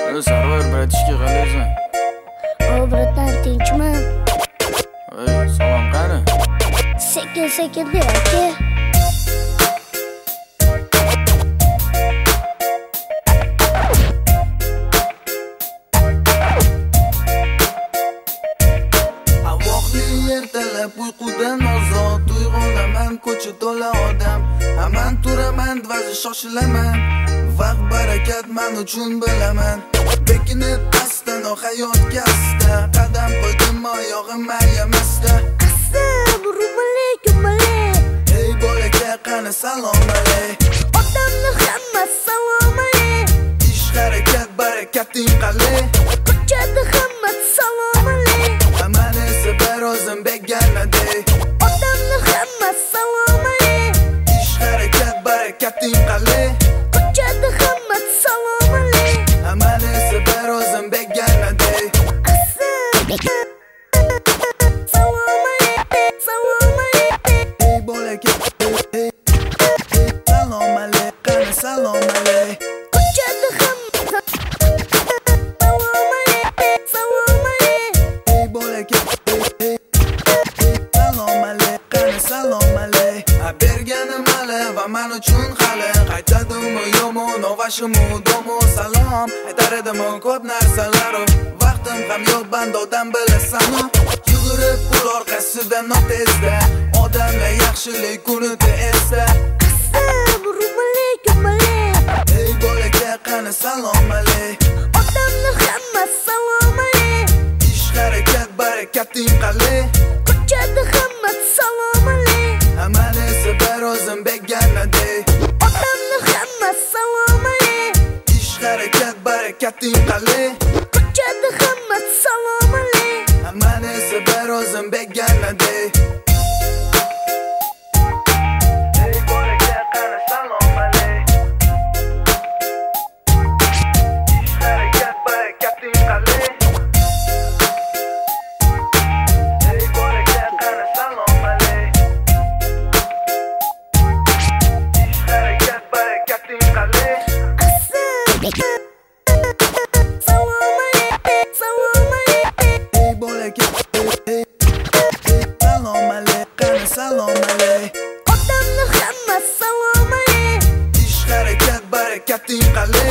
Sarvar, bratishka, qalaysan? Bratan, tinchmi? Salom qani? Sekin de aka. Ertalab uyqudan ozod uyg'onaman, ko'cha to'la odam, hamon turaman, vazi shoshilaman. Vaqt barakat men uchun bilaman. Bekinib astan o hayotga asta, qadam qo'ydim oyog'im ayamasda. Assalomu alaykum. Ey bolaka, qani salom alay. Odamni hamma salom alay. Ish harakat barakating qalay. Ko'chada hamma salom alay. Aman esa bir o'zim beganaday. Odamni hamma salom alay. Ish harakat barakating qalay. Ko'chada hamma salom alay. Aman esa bir o'zim beganaday. Salom alay. Ey bolaka, salom alay, qani salom alay. Ko'chada hamma salom alay. Ey bolaka, salom alay, qani salom alay. Berganim hali va men uchun hali, qaytadimi yomon ovashimu domo salom. Aytar edim ko'p narsalar, vaqtim ham yo'q bandodan bilasan. Yugurib pul orqasidan tezda, odamlar yaxshilik kunida esda. Assalomu alaykum. Ey bolaka, qani salom alay. Odamni hamma salom alay. Ish harakat barakating qalay. Ko'chada hamma salom alay. Aman esa bir o'zim beganaday. Odamni hamma salom alay. Ish harakat barakating qalay. Ko'chada hamma salom alay. Aman esa bir o'zim beganaday. Ey bolaka, qani salom alay. Ish harakat barakating qalay. Ey bolaka, qani salom alay. Ish harakat barakating qalay. Salom alay. Ey bolaka, salom alay, qani salom alay. Odamni hamma salom alay. Ish harakat barakating qalay.